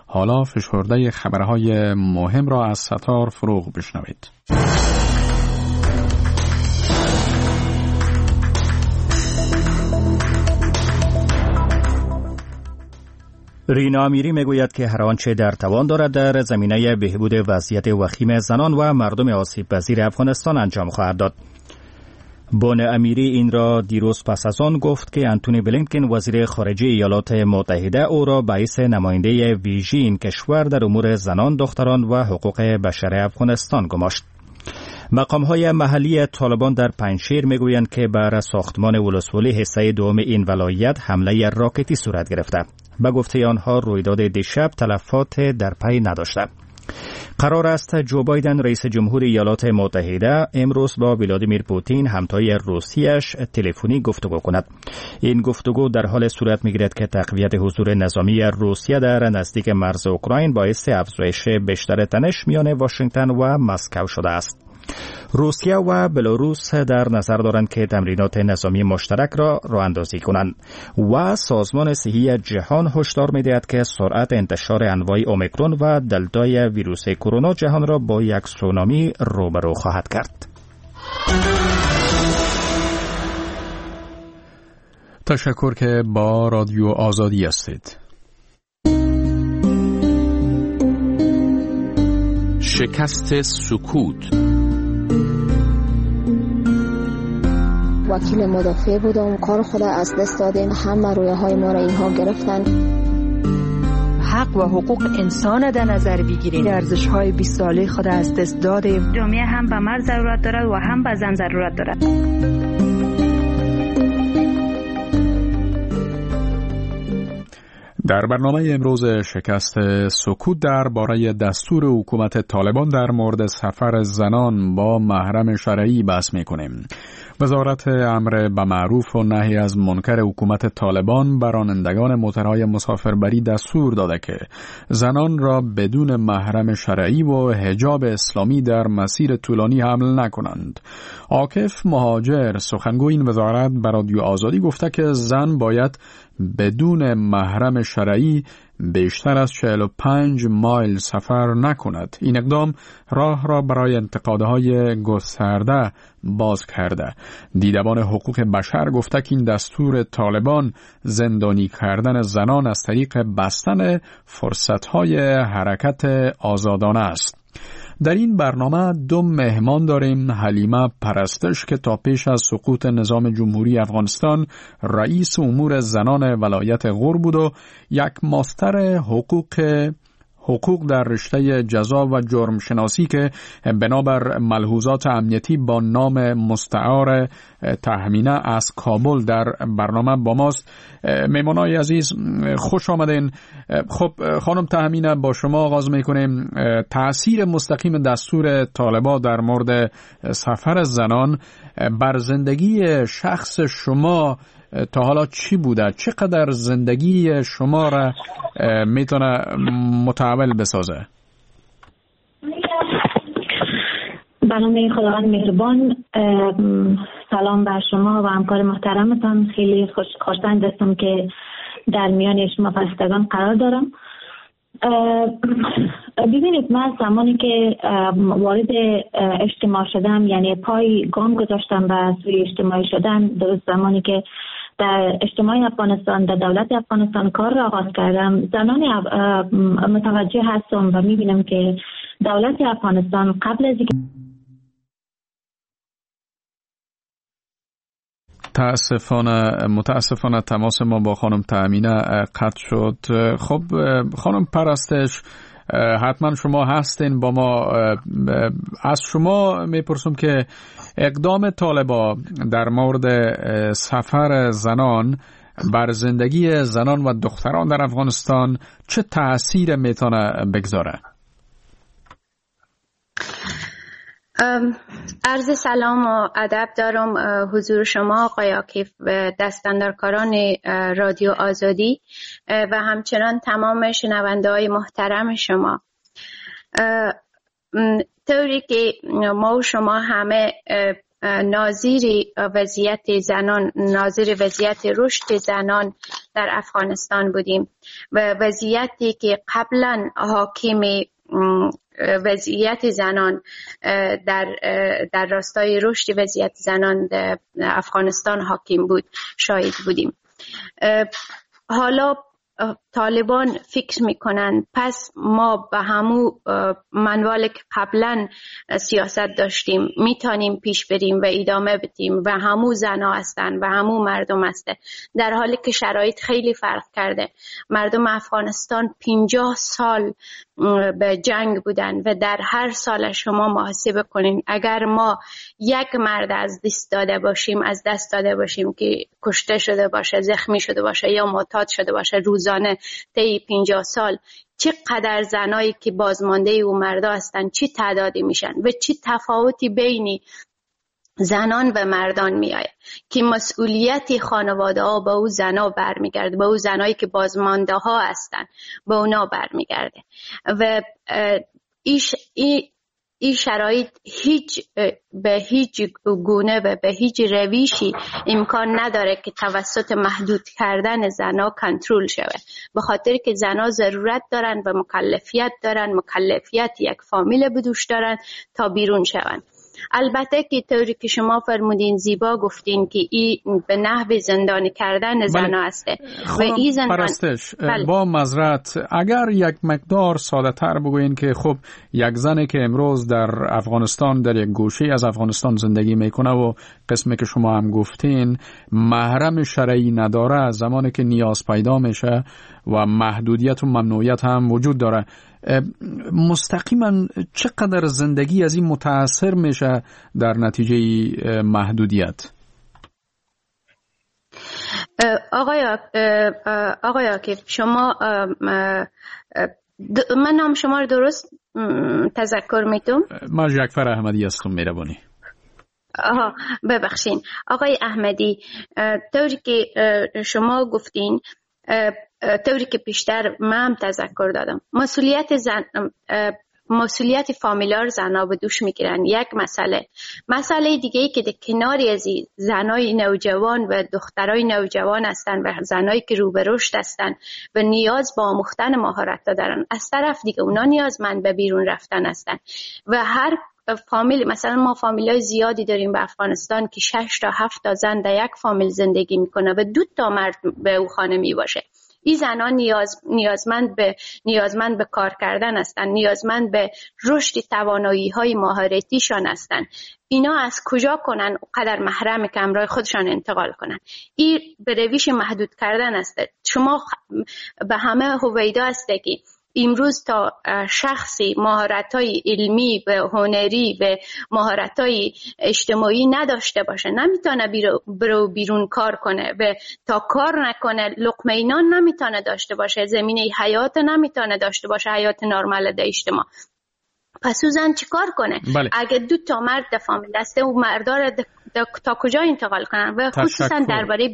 حالا فشرده خبرهای مهم را از ستار فروغ بشنوید. رینا امیری میگوید که هر آنچه در توان دارد در زمینه بهبود وضعیت وخیم زنان و مردم آسیب پذیر افغانستان انجام خواهد داد. بان امیری این را دیروز پس از آن گفت که انتونی بلینکن وزیر خارجه ایالات متحده او را باعث نماینده ویژه این کشور در امور زنان، دختران و حقوق بشر افغانستان گماشت. مقام‌های محلی طالبان در پنجشیر میگویند که بر ساختمان ولسوالی حصه دوم این ولایت حمله راکتی صورت گرفته. به گفته آنها رویداد دیشب تلفات در پی نداشته. قرار است جو بایدن رئیس جمهور ایالات متحده امروز با ولادیمیر پوتین همتای روسیه‌اش تلفنی گفتگو کند. این گفتگو در حال صورت می‌گیرد که تقویت حضور نظامی روسیه در نزدیک مرز اوکراین باعث افزایش بیشتر تنش میان واشنگتن و مسکو شده است. روسیه و بلاروس در نظر دارند که تمرینات نظامی مشترک را راه اندازی کنند و سازمان صحی جهان هشدار می‌دهد که سرعت انتشار انواع اومیکرون و دلتای ویروس کرونا جهان را با یک سونامی روبرو خواهد کرد. تشکر که با رادیو آزادی هستید. شکست سکوت. وکیل مدافع بودم، کار خود از دست دادیم، همه رویاهای ما را اینها گرفتن. حق و حقوق انسان در نظر بگیریم. ارزش‌های 20 ساله خود از دست دادیم. جامعه هم به مرد ضرورت دارد و هم به زن ضرورت دارد. در برنامه امروز شکست سکوت درباره دستور حکومت طالبان در مورد سفر زنان با محرم شرعی بحث می‌کنیم. وزارت امر به معروف و نهی از منکر حکومت طالبان بر رانندگان موترهای مسافربری دستور داده که زنان را بدون محرم شرعی و حجاب اسلامی در مسیر طولانی حمل نکنند. عاکف مهاجر سخنگوی این وزارت به رادیو آزادی گفته که زن باید بدون محرم شرعی بیشتر از 45 مایل سفر نکند. این اقدام راه را برای انتقادهای گسترده باز کرده. دیدبان حقوق بشر گفته که این دستور طالبان زندانی کردن زنان از طریق بستن فرصتهای حرکت آزادانه است. در این برنامه دو مهمان داریم. حلیمه پرستش که تا پیش از سقوط نظام جمهوری افغانستان رئیس امور زنان ولایت غور بود و یک ماستر حقوق در رشته جزا و جرم شناسی که بنابر ملحوظات امنیتی با نام مستعار تهمینه از کابل در برنامه با ماست. میمانای عزیز خوش آمدین. خب خانم تهمینه، با شما آغاز میکنیم. تأثیر مستقیم دستور طالبان در مورد سفر زنان بر زندگی شخص شما تا حالا چی بوده؟ چقدر زندگی شما را میتونه متحول بسازه؟ برنامه خداوند مهربان، سلام بر شما و همکار محترمتان. خیلی خوشبخت هستم که در میان شما پرستگان قرار دارم. ببینید، من زمانی که وارد اجتماع شدم، یعنی پای گام گذاشتم به سوی اجتماعی شدن، درست زمانی که در اجتماع افغانستان، در دولت افغانستان کار را آغاز کردم، زنان متوجه هستم و میبینم که دولت افغانستان قبل از متاسفانه تماس ما با خانم تهمینه قطع شد. خب خانم پرستش، حتما شما هستین با ما. از شما میپرسم که اقدام طالبان در مورد سفر زنان بر زندگی زنان و دختران در افغانستان چه تأثیر میتونه بگذاره؟ عرض سلام و ادب دارم حضور شما آقای عاکف و دستاندرکاران رادیو آزادی و همچنان تمام شنونده های محترم شما. طوری که ما و شما همه ناظر وضعیت رشد زنان در افغانستان بودیم و وضعیتی که قبلا حاکم وضعیت زنان در راستای رشد وضعیت زنان در افغانستان حاکم بود شاهد بودیم. حالا طالبان فکر میکنن پس ما به همو منوالی که قبلا سیاست داشتیم میتونیم پیش بریم و ادامه بدیم و همو زنا هستن و همو مردم هستن، در حالی که شرایط خیلی فرق کرده. مردم افغانستان 50 سال به جنگ بودن و در هر سال شما محاسبه کنین اگر ما یک مرد از دست داده باشیم که کشته شده باشه، زخمی شده باشه یا معتاد شده باشه روزانه طی 50 سال، چقدر زنایی که بازمانده او مردا هستن چی تعدادی میشن و چی تفاوتی بین زنان و مردان میآید که مسئولیت خانواده ها به او زنا برمیگرده، به او زنایی که بازمانده ها هستن به اونا برمیگرده و این شرایط به هیچ گونه و به هیچ روشی امکان نداره که توسط محدود کردن زنا کنترل شود، به خاطر که زنا ضرورت دارن و مکلفیت یک فامیل بدوش دارن تا بیرون شون. البته که طوری که شما فرمودین زیبا گفتین که این به نحو زندانی کردن زنا هسته و این زندان پرستش با معذرت اگر یک مقدار ساده تر بگوین که خب یک زنی که امروز در افغانستان در یک گوشه از افغانستان زندگی میکنه و قسمی که شما هم گفتین محرم شرعی نداره، زمانی که نیاز پیدا میشه و محدودیت و ممنوعیت هم وجود داره، مستقیما چقدر زندگی از این متاثر میشه در نتیجه محدودیت؟ آقای عاکف شما من نام شما رو درست تذکر میتونم؟ من جعفر احمدی هستم. مهربانی. ببخشین آقای احمدی، طوری که شما گفتین، طوری که پیشتر من تذکر دادم، مسئولیت فامیلار زنا به دوش میگیرن. یک مسئله دیگه ای که در کناری از زنای نوجوان و دخترای نوجوان هستن و زنایی که رو به رشد هستن و نیاز با آموختن مهارت دارن، از طرف دیگه اونا نیازمند به بیرون رفتن هستن و هر فامیل، مثلا ما فامیلای زیادی داریم به افغانستان که 6 تا 7 تا زن در یک فامیل زندگی میکنه و 2 تا مرد به او خانه می باشه. این زنان نیازمند به کار کردن هستند، نیازمند به رشد توانایی های مهارتیشان هستند. اینا از کجا کنن قدر محرم که همراه خودشان انتقال کنن؟ این به روش محدود کردن است. شما به همه هویدا هسته که امروز تا شخصی مهارت‌های علمی و هنری و مهارت‌های اجتماعی نداشته باشه نمیتونه بیرون کار کنه و تا کار نکنه لقمه نان نمیتونه داشته باشه، زمینه حیات نمیتونه داشته باشه، حیات نرمال در اجتماع. پس او زن چی کار کنه؟ بله. اگه 2 تا مرد در فامیل دسته و مردا را تا کجا انتقال کنن؟ و خصوصا درباره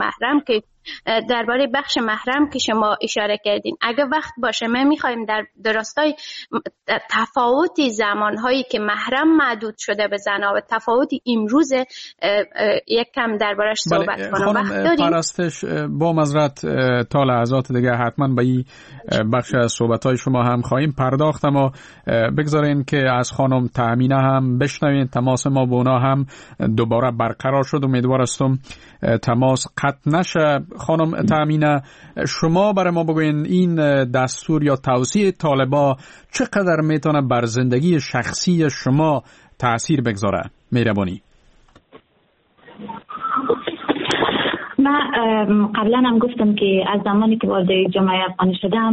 بخش محرم که شما اشاره کردین، اگه وقت باشه ما میخوایم در راستای تفاوت زمانهایی که محرم محدود شده به زنا و تفاوت امروز یک کم دربارش صحبت کنم. وقت داریم؟ پرستش با معذرت تا لحظات دیگه حتما به این بخش از صحبت‌های شما هم خواهیم پرداخت، اما بگذارین که از خانم تأمینه هم بشنوین. تماس ما با اونا هم دوباره برقرار شد، امیدوار هستم تماس قطع نشه. خانم تأمینه شما برای ما بگوین این دستور یا توصیه طالبا چقدر میتونه بر زندگی شخصی شما تأثیر بگذاره؟ مهربانی. من قبلا هم گفتم که از زمانی که وارد جامعه افغانی شدم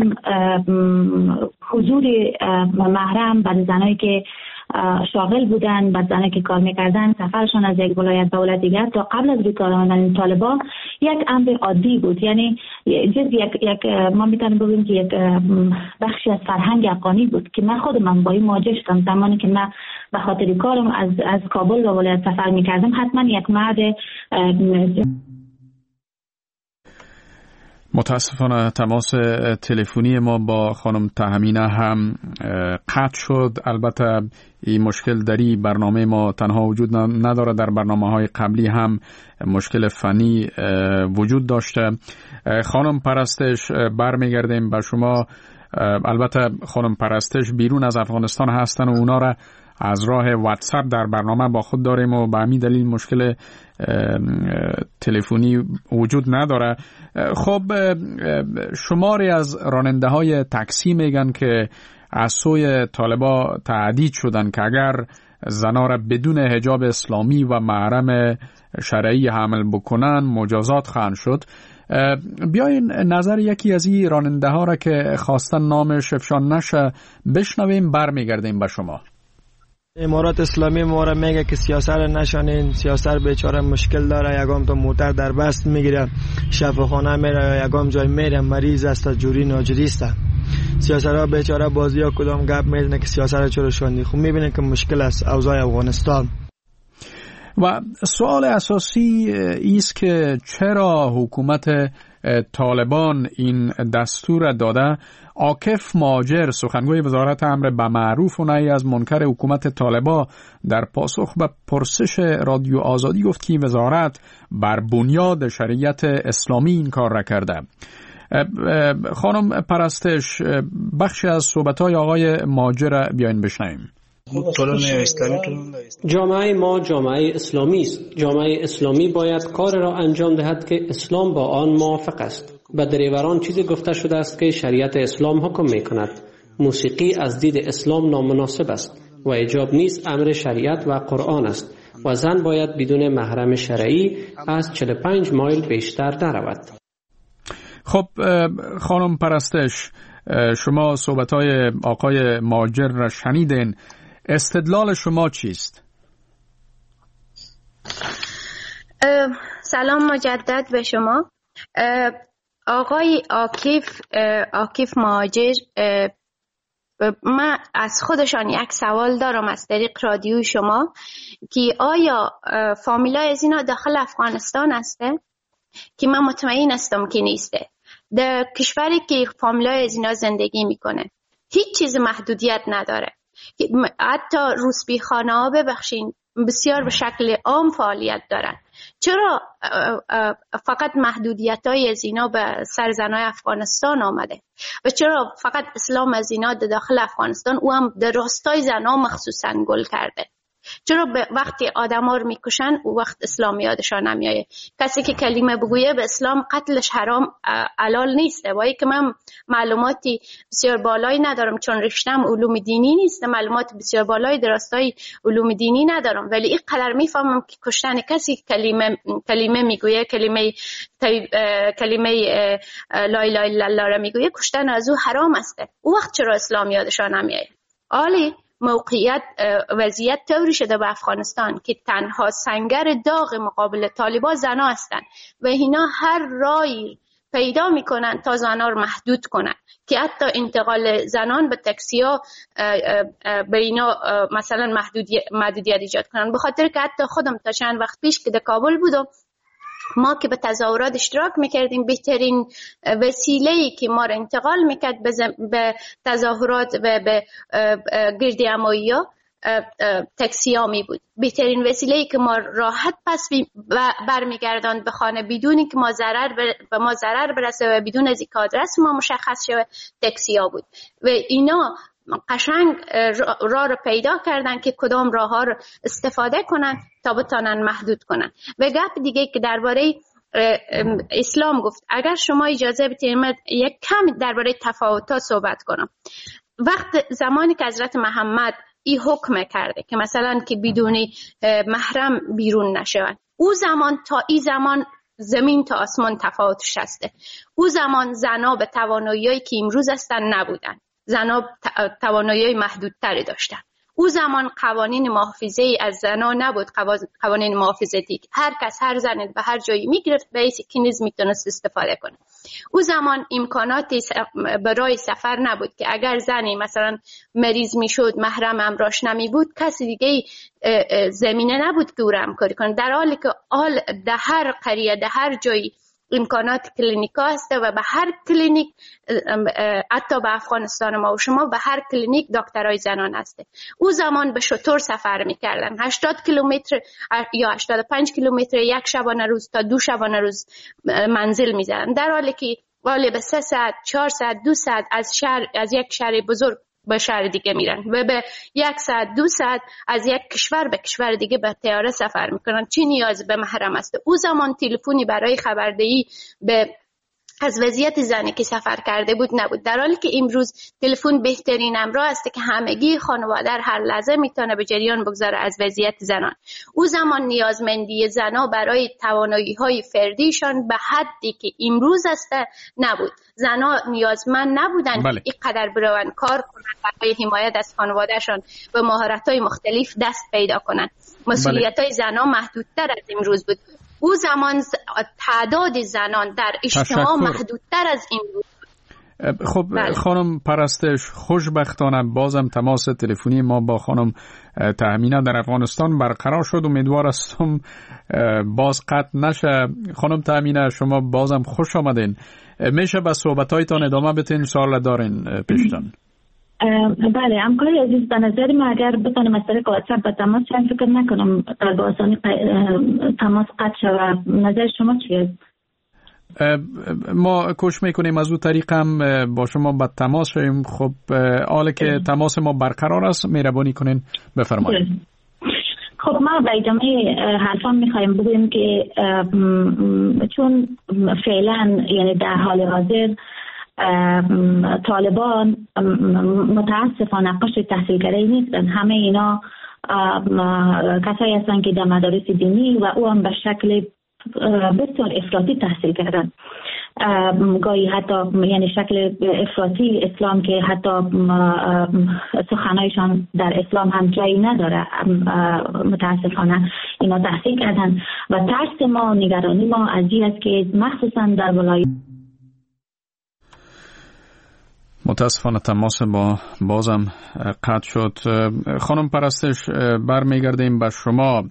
حضور محرم بر زنایی که شاغل بودن، بعد زنایی که کار میکردن، سفرشان از یک ولایت به ولایت دیگر تا قبل از روی آمدن طالبان یک امر عادی بود. یعنی یک ما میتونیم بگیم که یک بخشی از فرهنگ افغانی بود که من خودم با این مواجه شدم. زمانی که من به خاطر کارم از کابل به ولایت سفر میکردم، حتما یک مرد متاسفانه تماس تلفنی ما با خانم تهمینه هم قطع شد. البته این مشکل در این برنامه ما تنها وجود نداره، در برنامه‌های قبلی هم مشکل فنی وجود داشته. خانم پرستش برمیگردیم به شما. البته خانم پرستش بیرون از افغانستان هستن و اونا را از راه واتساپ در برنامه با خود داریم و به همین دلیل مشکل تلفنی وجود نداره. خب شماری از راننده های تاکسی میگن که از سوی طالبا تهدید شدن که اگر زنا را بدون حجاب اسلامی و محرم شرعی حمل بکنن مجازات خواهند شد. بیاین نظر یکی از این راننده ها را که خواستن نامش افشا نشه بشنویم، برمیگردیم به شما. امارات اسلامی ما را میگه که سیاسر نشانین، سیاسر بیچاره مشکل داره، یگام تو موتر در بست میگیره، شفاخانه میره، یگام جای میره، مریض است، جوری ناجوری است. سیاسرها بیچاره بازی ها کدام گپ میزنه که سیاسر چرا شوندی. خب میبینه که مشکل است اوضاع افغانستان. و سوال اساسی ایست که چرا حکومت طالبان این دستور داده؟ عاکف مهاجر سخنگوی وزارت امر بالمعروف و نهی از منکر حکومت طالبان در پاسخ به پرسش رادیو آزادی گفت که وزارت بر بنیاد شریعت اسلامی این کار را کرده. خانم پرستش بخشی از صحبت‌های آقای مهاجر بیاین بشنویم. جامعه ما جامعه اسلامی است. جامعه اسلامی باید کار را انجام دهد که اسلام با آن موافق است. به دریوران چیزی گفته شده است که شریعت اسلام حکم می کند. موسیقی از دید اسلام نامناسب است و حجاب نیز امر شریعت و قرآن است و زن باید بدون محرم شرعی از 45 مایل بیشتر نرود. خب خانم پرستش، شما صحبت‌های آقای مهاجر را شنیدین. استدلال شما چیست؟ سلام مجدد به شما. آقای عاکف مهاجر، من از خودشان یک سوال دارم از طریق رادیو شما که آیا فامیلای از اینا داخل افغانستان هسته؟ که من مطمئن هستم که نیسته. در کشوری که فامیلای از اینا زندگی میکنه هیچ چیز محدودیت نداره. حتی روسبیخانه ها ببخشین بسیار به شکل عام فعالیت دارن. چرا فقط محدودیت های از اینا به سر زنای افغانستان آمده و چرا فقط اسلام از اینا داخل افغانستان و هم در راستای زنا مخصوصا گل کرده؟ چرا وقتی آدم ها رو میکشن و وقت اسلام یادشان نمیایه؟ کسی که کلمه بگویه به اسلام قتلش حرام حلال نیسته. وایی که من معلوماتی بسیار بالایی ندارم چون رشتم علوم دینی نیست، معلومات بسیار بالایی در راستای علوم دینی ندارم، ولی این قدر میفهمم که کشتن کسی کلمه میگویه، کلمه لا اله الا الله را میگویه، کشتن از او حرام است. او وقت چرا اسلام یادشان نمیایه؟ عالی وضعیت طوری شده به افغانستان که تنها سنگر داغ مقابل طالبان زنا هستند و اینا هر راهی پیدا میکنن تا زنا رو محدود کنن که حتی انتقال زنان به تاکسی‌ها به اینا مثلا محدودیت ایجاد کنن. به خاطر که حتی خودم تا چند وقت پیش که در کابل بودم، ما که به تظاهرات اشتراک میکردیم، بهترین وسیله‌ای که ما را انتقال میکرد به تظاهرات و به گردهمایی‌ها تاکسی‌ها می بود. بهترین وسیله‌ای که ما راحت پس برمیگرداند به خانه بدون که ما ضرر برسه و بدون از اینکه آدرس ما مشخص شه تاکسی‌ها بود. و اینا قشنگ راه رو پیدا کردن که کدام راه ها رو استفاده کنن تا بتانن محدود کنن. و گپ دیگه که درباره اسلام گفت، اگر شما اجازه بدید من یک کم درباره تفاوت‌ها صحبت کنم. وقت زمانی که حضرت محمد این حکم کرده که مثلا که بدون محرم بیرون نشون، او زمان تا این زمان زمین تا آسمان تفاوتش هسته. او زمان زنا به توانایی‌هایی که امروز هستن نبودن، زنا توانایی محدودتری داشتن. او زمان قوانین محافظه از زنا نبود، قوانین محافظتی هر کس هر زن به هر جایی میگرفت به ایسی که نیز میتونست استفاده کنه. او زمان امکاناتی برای سفر نبود که اگر زنی مثلا مریض میشد محرم امراش نمی بود، کسی دیگه زمینه نبود که او را همکاری کنه، در حالی که در هر قریه در هر جایی امکانات کلینیکا هست و به هر کلینیک، حتی به افغانستان ما و شما به هر کلینیک دکترای زنان هسته. او زمان به شتر سفر میکردن، 80 کیلومتر یا 85 کیلومتر یک شبانه روز تا 2 شبانه روز منزل میزدن، در حالی که به 3 ساعت 4 ساعت 2 ساعت از یک شهر بزرگ به شهر دیگه میرن و به 1 ساعت 2 ساعت از یک کشور به کشور دیگه به طیاره سفر میکنن. چی نیاز به محرم است؟ او زمان تلفنی برای خبردهی از وضعیت زنی که سفر کرده بود نبود، در حالی که امروز تلفن بهترین امراه است که همگی خانواده هر لحظه میتونه به جریان بگذاره از وضعیت زنان. او زمان نیازمندی زنا برای توانایی‌های فردیشان به حدی که امروز است نبود. زنا نیازمند نبودن که اینقدر برون کار کنند برای حمایت از خانوادهشان و مهارت‌های مختلف دست پیدا کنند. مسئولیت‌های زنا محدودتر از امروز بود. او زمان تعداد زنان در اجتماع محدودتر از این بود. خب خانم پرستش، خوشبختانه بازم تماس تلفنی ما با خانم تهمینه در افغانستان برقرار شد. امیدوار هستم باز قطع نشه. خانم تهمینه، شما بازم خوش آمدین. میشه به صحبتایتان ادامه بتین؟ سوال دارین پیشتن؟ بله همکاری عزیز، به نظر ما اگر بتانیم از طریق واتساپ به تماس شویم، فکر نکنم در با آسانی تماس قطع شود. نظر شما چیه؟ ما کوشش میکنیم از اون طریق هم با شما به تماس شویم. خب حالا که تماس ما برقرار است، مهربانی کنین بفرمایید. خب ما به ادامه حرفان میخوایم بگویم که چون فعلا یعنی در حال حاضر طالبان متاسفانه قشر تحصیلگری نیستن، همه اینا کسایی هستن که در مدارس دینی و او هم به شکل بسیار افراطی تحصیل کردن، گاهی حتی یعنی شکل افراطی اسلام که حتی سخنایشان در اسلام هم جایی نداره. متاسفانه اینا تحصیل کردن و ترس ما، نگرانی ما از این است که مخصوصا در ولایت متاسفانه تماس با بازم قطع شد. خانم پرستش، برمیگردیم به شما.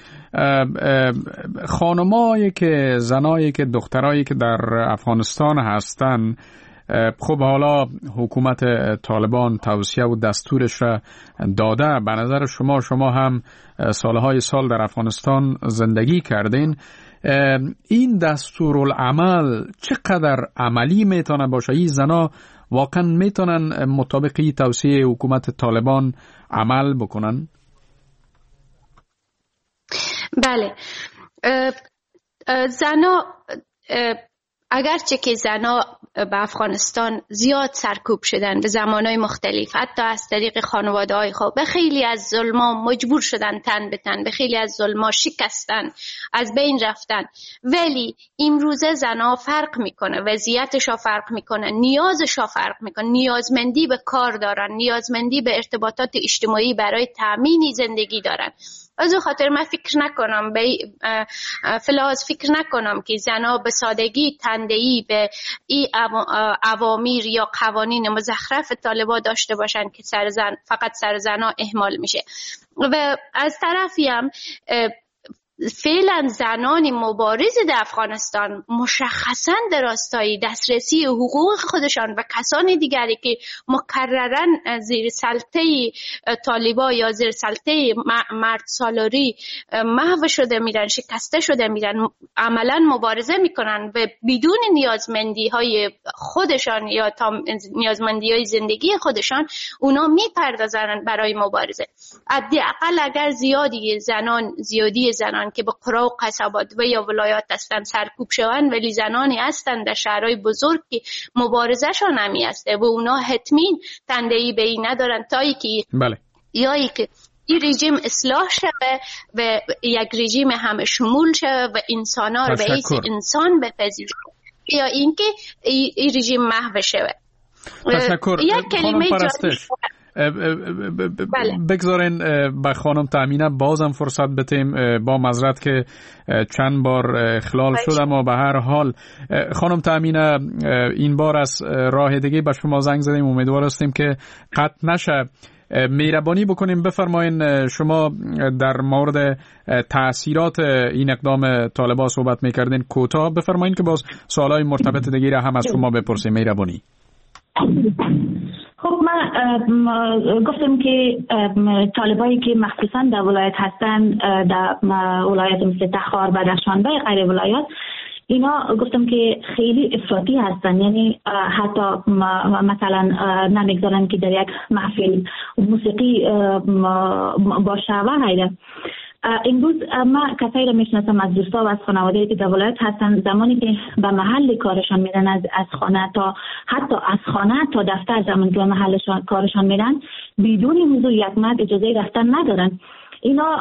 خانمایی که زنایی که دخترایی که در افغانستان هستن، خب حالا حکومت طالبان توصیه و دستورش را داده. به نظر شما هم سالهای سال در افغانستان زندگی کردین، این دستورالعمل چقدر عملی میتونه باشه؟ این زنا واقعا میتونن مطابق توصیه حکومت طالبان عمل بکنن؟ بله، زنا اگرچه که زنا به افغانستان زیاد سرکوب شدن به زمانهای مختلف، حتی از طریق خانواده های خوب، به خیلی از ظلما مجبور شدن تن به تن، به خیلی از ظلما شکستن، از بین رفتن، ولی امروزه زنا فرق میکنه، وضعیتشا فرق میکنه، نیازشا فرق میکنه، نیازمندی به کار دارن، نیازمندی به ارتباطات اجتماعی برای تامین زندگی دارن. از اون خاطر من فکر نکنم فکر نکنم که زنها به سادگی تندهی به این اوامر یا قوانین مزخرف طالبان داشته باشن که فقط سر زنها اهمال میشه. و از طرفی هم فعلا زنان مبارز در افغانستان مشخصاً در راستای دسترسی حقوق خودشان و کسان دیگری که مکرراً زیر سلطه طالبان یا زیر سلطه مرد سالاری محو شده میرن، شکسته شده میرن، عملاً مبارزه میکنن و بدون نیازمندی های خودشان یا نیازمندی های زندگی خودشان اونا میپردازن برای مبارزه. حداقل اگر زیادی زنان که به قرا و قصبات و یا ولایات هستن سرکوب شوند، ولی زنانی هستن در شهرهای بزرگ که مبارزه شان همی هسته و اونا حتمین تندهی به این ندارن تایی که یایی که این رژیم اصلاح شده و یک رژیم همه شمول شده و انسانها رو به حیث انسان بپذیره یا اینکه این رژیم محو شده. تشکر. یک کلمه پرستش بگذارین به خانم تهمینه بازم فرصت بتیم، با معذرت که چند بار اخلال شد، اما به هر حال خانم تهمینه این بار از راه دیگه به شما زنگ زدیم، امیدوار هستیم که قطع نشه. مهربانی بکنیم بفرمایین شما در مورد تأثیرات این اقدام طالبان صحبت میکردین، کوتاه بفرمایین که باز سوالای مرتبط دیگه هم از شما بپرسیم. مهربانی. خب من گفتم که طالبایی که مخصوصا در ولایت هستن، در ولایت مثل تخار و در شانبه غیر ولایات، اینا گفتم که خیلی افراطی هستن. یعنی حتی مثلا نمیگذارن که در یک محفل موسیقی باشه و غیره. امروز ما کسایی را میشناسم از دوستا و از خانواده‌ای که در ولایت هستن، زمانی که به محل کارشان میرن، از خانه تا حتی از خانه تا دفتر، زمانی که به محل کارشان میرن، بدون حضور یک مرد اجازه رفتن ندارن. اینا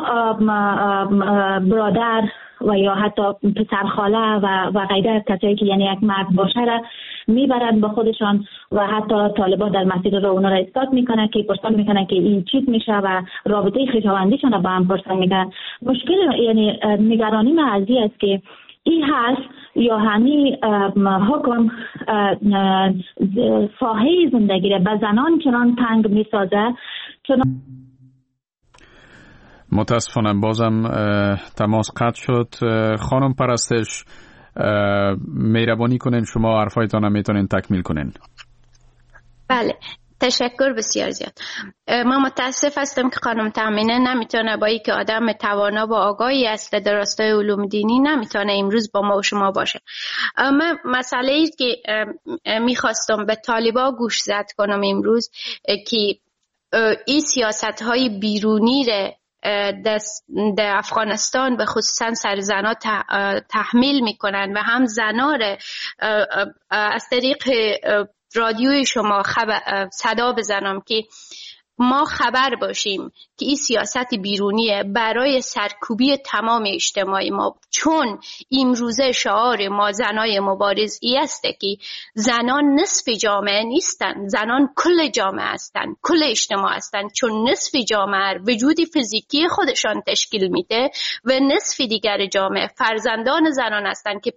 برادر و یا حتی پسر خاله و غیره کسایی که یعنی یک مرد باشه را میبرن با خودشان و حتی طالبان در مسیر رو اونا را اسکات میکنن که پرسان میکنن که این چیز میشه و رابطه خویشاوندیشان را با هم پرسان میکنن. مشکل یعنی نگرانی من از این است که این هست یا همین حکم ساحه زندگی را به زنان چنان تنگ میسازه. متاسفانم بازم تماس قطع شد. خانم پرستش، مهربانی کنین شما حرفایتان میتونین تکمیل کنین. بله، تشکر بسیار زیاد. من متاسف هستم که خانم تامینه نمیتونه، با اینکه آدم توانا و آگاهی است در راستای علوم دینی، نمیتونه امروز با ما و شما باشه. من مسئله ای که میخواستم به طالبا گوش زد کنم امروز که این سیاست های بیرونی در افغانستان به خصوصا سر زنا تحمیل میکنن و هم زنا را از طریق رادیوی شما صدا بزنم که ما خبر باشیم که این سیاست بیرونیه برای سرکوبی تمام اجتماع ما، چون امروزه شعار ما زنای مبارز ای است که زنان نصف جامعه نیستن، زنان کل جامعه هستن، کل اجتماع هستن، چون نصف جامعه وجود فیزیکی خودشان تشکیل میده و نصف دیگر جامعه فرزندان زنان هستن که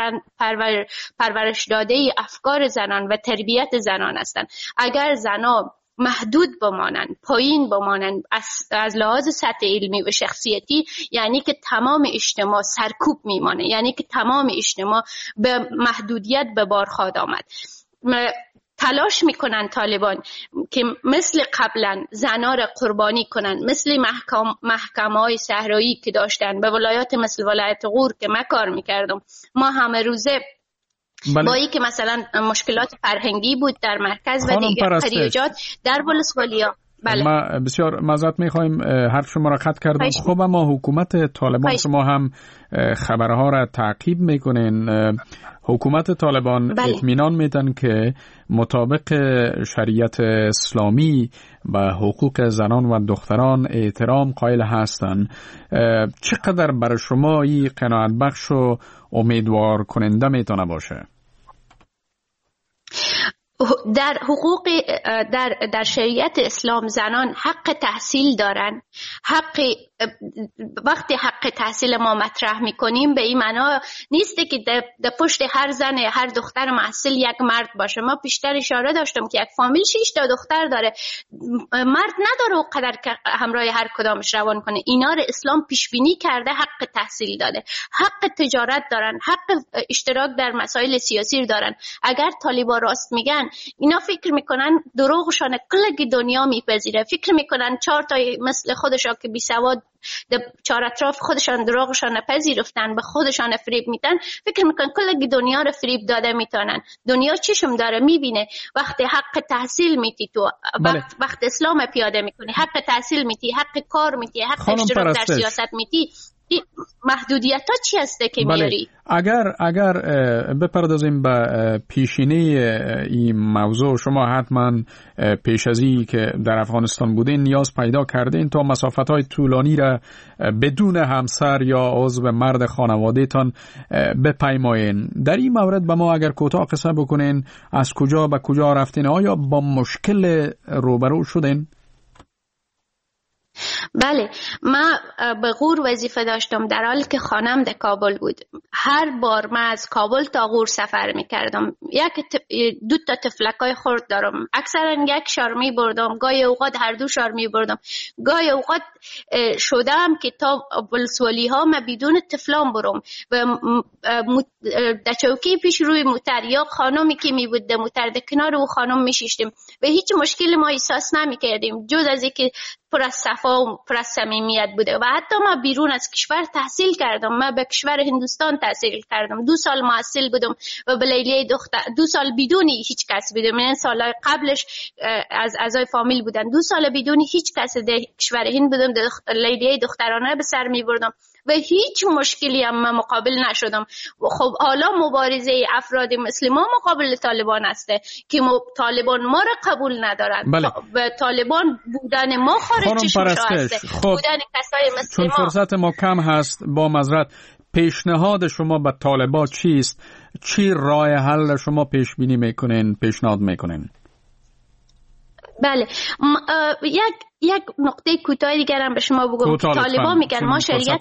پرورش داده افکار زنان و تربیت زنان هستن. اگر زنان محدود بمانند، پایین بمانند از لحاظ سطح علمی و شخصیتی، یعنی که تمام اجتماع سرکوب میمانه، یعنی که تمام اجتماع به محدودیت به بار خواهد آمد. تلاش میکنن طالبان که مثل قبلا زنا را قربانی کنن، مثل محکمه‌های صحرایی که داشتن به ولایات مثل ولایت غور که من کار میکردم، ما همه روزه با این که مثلا مشکلات فرهنگی بود در مرکز و دیگر خریجات در ولسوالیا. بله. ما بسیار معذرت میخوایم حرف شما را قطع کردم. خب اما حکومت طالبان شما هم خبرها را تعقیب میکنین. حکومت طالبان اطمینان میدن که مطابق شریعت اسلامی و حقوق زنان و دختران احترام قائل هستند. چقدر برای شما این قناعت بخش و امیدوار کننده میتونه باشه؟ در حقوق در شریعت اسلام زنان حق تحصیل دارن. وقتی حق تحصیل ما مطرح میکنیم به این معنا نیست که در پشت هر زن هر دختر محصل یک مرد باشه. ما پیشتر اشاره داشتم که یک فامیل 6 تا دختر داره، مرد نداره اونقدر که همراه هر کدامش روان کنه. اینا رو اسلام پیش بینی کرده، حق تحصیل داده، حق تجارت دارن، حق اشتراک در مسائل سیاسی دارن. اگر طالبان راست میگن، اینا فکر میکنن دروغشان کل دنیا میپذیره، فکر میکنن 4 تا مثل خودشا که بی سواد در چهار اطراف خودشان دروغشان پذیرفتن، به خودشان فریب میتن، فکر میکنن کل دنیا رو فریب داده میتونن. دنیا چشم داره میبینه. وقتی حق تحصیل میتی تو، وقت اسلام پیاده میکنی، حق تحصیل میتی، حق کار میتی، حق اشتراک در سیاست میتی، محدودیت ها چی هسته که میاری؟ اگر بپردازیم به پیشینه این موضوع، شما حتما پیش از این که در افغانستان بودین نیاز پیدا کردین تا مسافت های طولانی را بدون همسر یا عضو مرد خانواده تان بپیمایین. در این مورد به ما اگر کوتاه قصه بکنین، از کجا به کجا رفتین؟ آیا با مشکل روبرو شدین؟ بله، من به غور وظیفه داشتم در حالی که خانم در کابل بود. هر بار من از کابل تا غور سفر میکردم. دو تا تفلکای خرد دارم، اکثرا یک شار میبردم، گاهی اوقات هر دو شار میبردم. گاهی اوقات شدم که تا بلسولی ها من بدون تفلان برم و در چوکی پیش روی موتر یا خانمی که میبود در موتر در کنار او خانم میشیشتیم و هیچ مشکلی ما احساس نمیکردیم جز از اینکه پر از صفا و پر از صمیمیت بوده. و حتی ما بیرون از کشور تحصیل کردم. من به کشور هندوستان تحصیل کردم. 2 سال محصل بودم و به لیلیه دختر 2 سال بدون هیچ کس بودم. من سالهای قبلش از اعضای فامیل بودن. 2 سال بدون هیچ کس در کشور هند بودم. در لیلیه دخترانه به سر میبردم و هیچ مشکلی هم من مقابل نشدم. خب حالا مبارزه افراد مثل ما مقابل طالبان هسته که طالبان ما را قبول ندارن. بله. و طالبان بودن ما خارج چشمشا هسته. خب. بودن کسای مثل چون فرصت ما کم هست، با معذرت پیشنهاد شما به طالبان چیست؟ چی راه حل شما پیش بینی میکنین، پیشنهاد میکنین؟ بله، یک نقطه کوتاه دیگر هم به شما بگم. طالبان میگن ما شریعت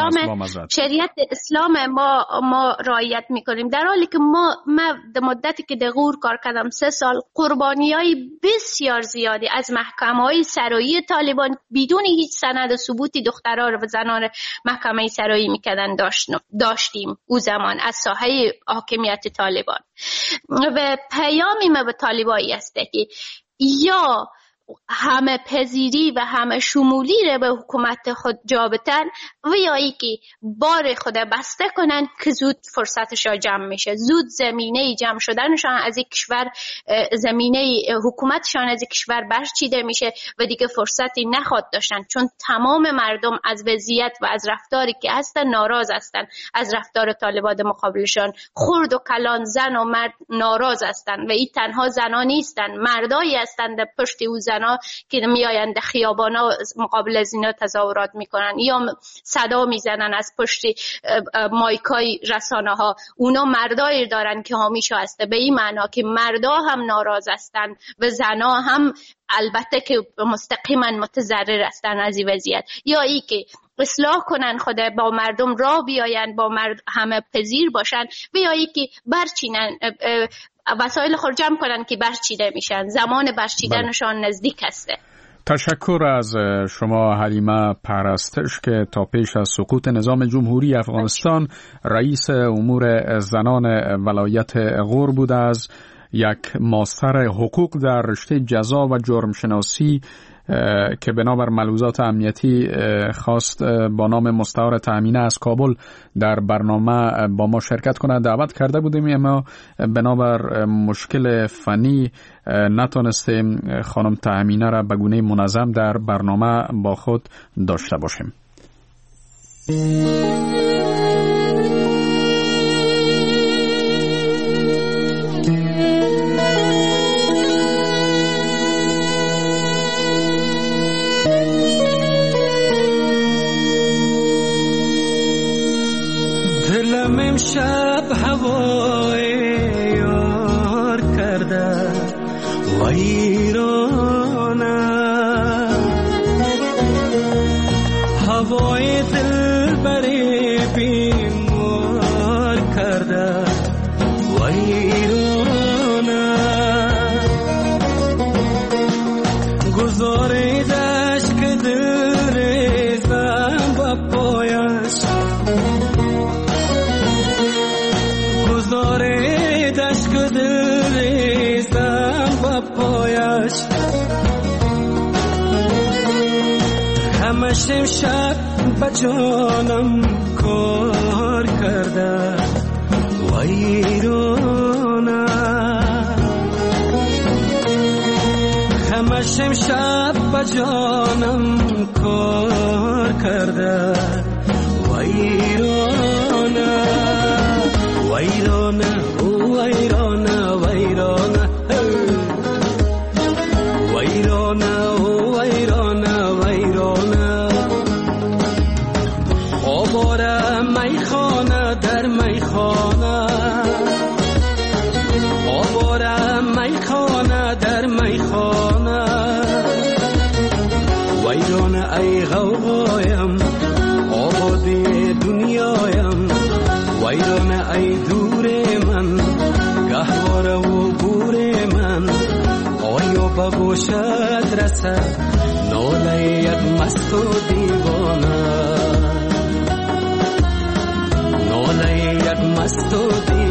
اسلام ما رعایت میکنیم، در حالی که من در مدتی که در غور کار کردم 3 سال قربانیای بسیار زیادی از محکمه‌های سرایی طالبان بدون هیچ سند و ثبوتی دخترها و زنان محکمه سرایی میکردن داشتیم او زمان از ساحه حاکمیت طالبان. و پیامی ما به طالبایی است که یا همه پذیری و همه شمولی را به حکومت خود جا بدن و یا ای که بار خود بسته کنن که زود فرصتشان جمع میشه، زود زمینه جمع شدنشان از یک کشور، زمینه حکومتشان از یک کشور برچیده میشه و دیگه فرصتی نخواد داشتن، چون تمام مردم از وضعیت و از رفتاری که هستن ناراض هستن، از رفتار طالبان مقابلشان. خرد و کلان، زن و مرد ناراض هستن و این تنها زنا نیستن، مردایی هستن در پشت او زنا که میآیند خیابانا مقابل از اینا تظاهرات میکنن یا صدا میزنن از پشت مایکای رسانه ها. اونا مردایی دارن که حامیشا هسته، به این معنا که مردا هم ناراض هستن و زنا هم البته که مستقیما متضرر هستن از این وضعیت. یا ای که اصلاح کنن خود با مردم را بیاین، با همه پذیر باشن، و یا ای که برچینن وسایل خود جمع کنن که برچیده میشن. زمان برچیدنشان نزدیک هسته. تشکر از شما حلیمه پرستش که تا پیش از سقوط نظام جمهوری افغانستان رئیس امور زنان ولایت غور بود. از یک ماستر حقوق در رشته جزا و جرم شناسی که بنابر ملحوظات امنیتی خواست با نام مستعار تأمینه از کابل در برنامه با ما شرکت کنه دعوت کرده بودیم، اما بنابر مشکل فنی نتونستیم خانم تأمینه را به گونه منظم در برنامه با خود داشته باشیم. شب هوای یار کرده ویرانه، هوای دل بری بیمار کرده ویرانه، گذاریدش که دل ریزم با پایش، گذاریدش که دل ریزم با پایش، همش امشب به جانم کار کرده ویرانه، همش امشب به جانم کار کرده ویرانه، ویرانه ویرانه ویرانه ویرانه ویرانه ویرانه، آواره میخانه در میخانه، آواره میخانه در میخانه، ویرانه ای غو ای دور من گهواره و گور من آیا به گوشت رسد ناله یک مست و دیوانه ناله یک مست و دیوانه